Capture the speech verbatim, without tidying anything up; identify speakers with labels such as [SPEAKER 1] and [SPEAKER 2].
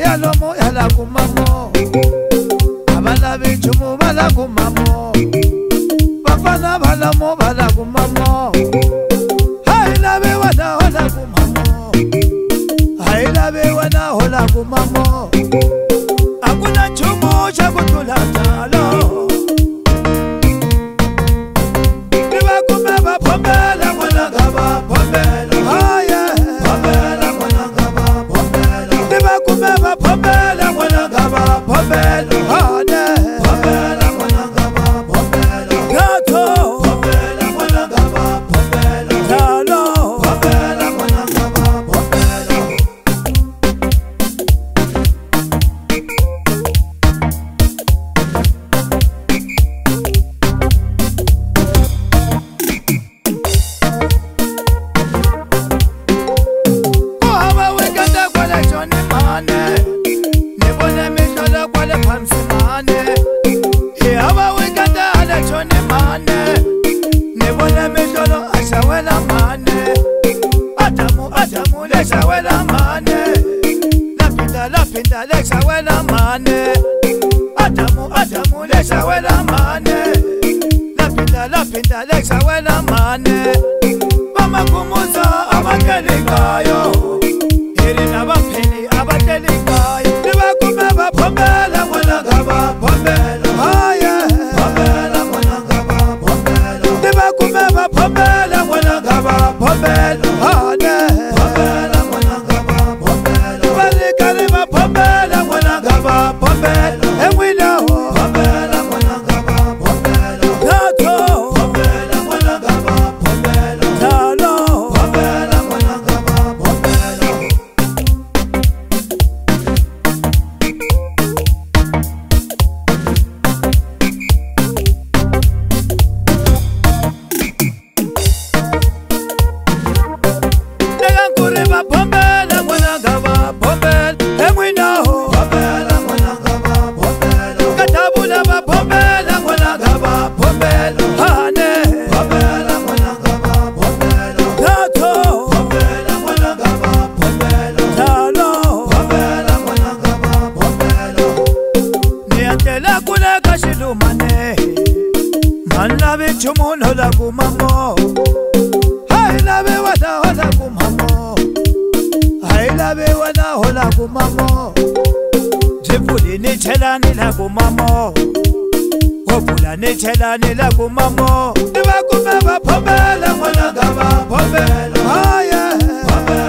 [SPEAKER 1] moya lo moya la kumamo abala bichumu bala kumamo bafana bala mo bala kumamo haila be wana hola kumamo haila be wana hola kumamo akuna chumu cha kutula talo niba kumeba pomela mwana gaba pomela haya pomela mwana gaba pomela niba kumeba pomela mwana gaba pomela hane pomela mwana gaba pomela gato pomela mwana gaba pomela talo pomela mwana gaba pomela Lexa wela mane Adamu Adamu lexa wela mane La pinta la pinta lexa wela mane Mama kumuza abakelikayo Irina bapeli abatelikayo Niba kumeba pomela mwana gaba pomela Haya pomela mwana gaba pomela Niba kumeba pomela mwana gaba pomela Hane pomela mwana gaba pomela Balikariba pomela mwana gaba pomela Emwina ho pomela mwana gaba pomela Tato pomela mwana gaba pomela Talo pomela mwana gaba pomela Negankuriba pomela mwana gaba pomela Emwina ho pomela mwana gaba pomela Katabula ba pomela mwana gaba pomela Hane pomela mwana gaba pomela Tato pomela mwana gaba pomela Talo pomela mwana gaba pomela Niantela kule kashilumane Manla bichumu nola kumamo Haila be wada hola kumamo Haila be wada hola kumamo Jepuli ni chelani la kumamo Wopula ni chelani la kumamo Niba kumeba pomela mwana gaba pomela Haya pomela